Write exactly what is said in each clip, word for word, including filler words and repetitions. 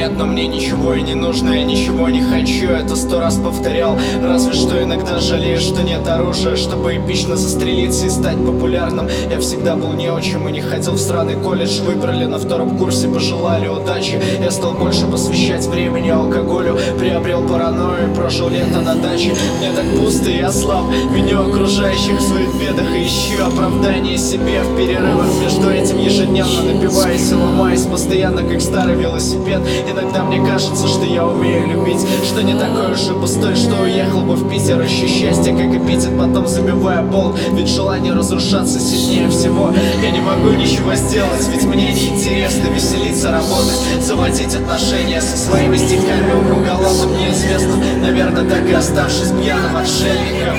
нет, но мне ничего и не нужно, я ничего не хочу. Это сто раз повторял, разве что иногда жалею, что нет оружия, чтобы эпично застрелиться и стать популярным. Я всегда был неучим и не ходил в сраный колледж. Выбрали на втором курсе, пожелали удачи. Я стал больше посвящать времени алкоголю, приобрел паранойю и прожил лето на даче. Мне так пусто и я слаб, виню окружающих в своих бедах и ищу оправдание себе в перерывах между этим, ежедневно напиваясь и ломаясь постоянно, как старый велосипед. Иногда мне кажется, что я умею любить, что не такой уж и пустой, что уехал бы в Питер, ищу счастье, как эпитет, потом забивая болт. Ведь желание разрушаться сильнее всего. Я не могу ничего сделать, ведь мне не интересно веселиться, работать, заводить отношения со своими стихами, уму голодным, неизвестным, наверное, так и оставшись пьяным отшельником.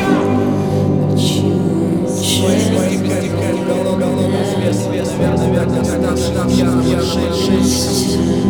Наверное, наверное, наверное, наверное, наверное, наверное, наверное, наверное, наверное,